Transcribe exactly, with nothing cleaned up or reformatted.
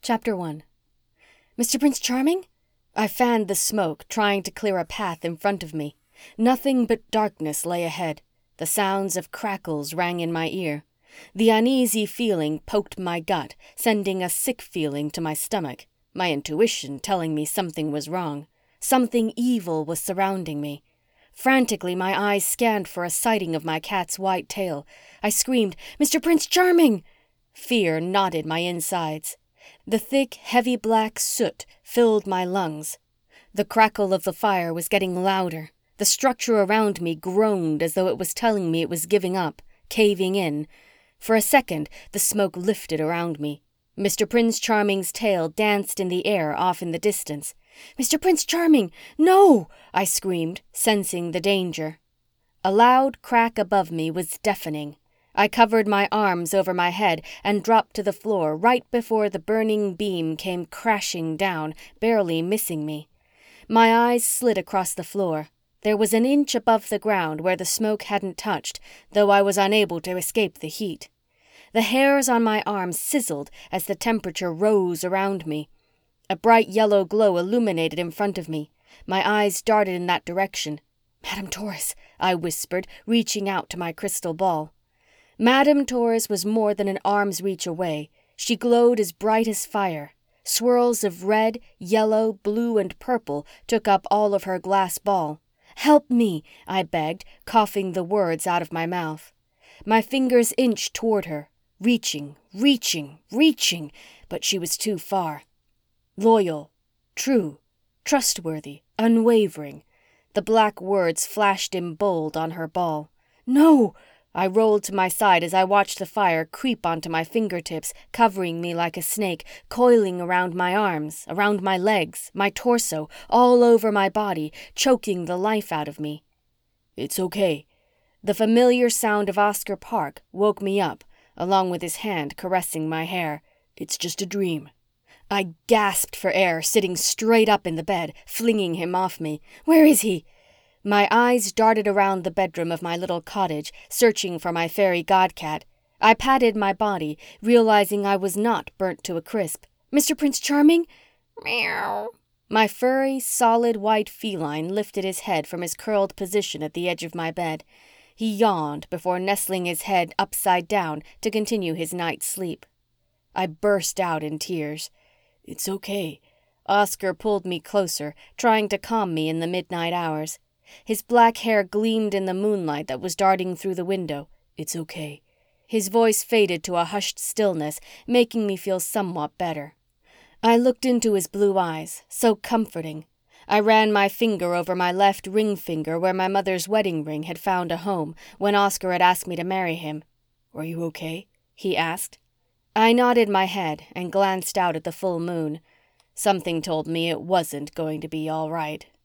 Chapter one. Mister Prince Charming? I fanned the smoke, trying to clear a path in front of me. Nothing but darkness lay ahead. The sounds of crackles rang in my ear. The uneasy feeling poked my gut, sending a sick feeling to my stomach, my intuition telling me something was wrong. Something evil was surrounding me. Frantically, my eyes scanned for a sighting of my cat's white tail. I screamed, "Mister Prince Charming!" Fear knotted my insides. The thick, heavy black soot filled my lungs. The crackle of the fire was getting louder. The structure around me groaned as though it was telling me it was giving up, caving in. For a second, the smoke lifted around me. Mister Prince Charming's tail danced in the air off in the distance. "Mister Prince Charming, no!" I screamed, sensing the danger. A loud crack above me was deafening. I covered my arms over my head and dropped to the floor right before the burning beam came crashing down, barely missing me. My eyes slid across the floor. There was an inch above the ground where the smoke hadn't touched, though I was unable to escape the heat. The hairs on my arms sizzled as the temperature rose around me. A bright yellow glow illuminated in front of me. My eyes darted in that direction. "Madame Torres," I whispered, reaching out to my crystal ball. Madame Torres was more than an arm's reach away. She glowed as bright as fire. Swirls of red, yellow, blue, and purple took up all of her glass ball. "Help me," I begged, coughing the words out of my mouth. My fingers inched toward her, reaching, reaching, reaching, but she was too far. Loyal, true, trustworthy, unwavering. The black words flashed in bold on her ball. "No!" I rolled to my side as I watched the fire creep onto my fingertips, covering me like a snake, coiling around my arms, around my legs, my torso, all over my body, choking the life out of me. "It's okay." The familiar sound of Oscar Park woke me up, along with his hand caressing my hair. "It's just a dream." I gasped for air, sitting straight up in the bed, flinging him off me. "Where is he?" My eyes darted around the bedroom of my little cottage, searching for my fairy godcat. I patted my body, realizing I was not burnt to a crisp. "Mister Prince Charming?" "Meow." My furry, solid white feline lifted his head from his curled position at the edge of my bed. He yawned before nestling his head upside down to continue his night's sleep. I burst out in tears. "It's okay." Oscar pulled me closer, trying to calm me in the midnight hours. His black hair gleamed in the moonlight that was darting through the window. "It's okay." His voice faded to a hushed stillness, making me feel somewhat better. I looked into his blue eyes, so comforting. I ran my finger over my left ring finger where my mother's wedding ring had found a home when Oscar had asked me to marry him. "Are you okay?" he asked. I nodded my head and glanced out at the full moon. Something told me it wasn't going to be all right.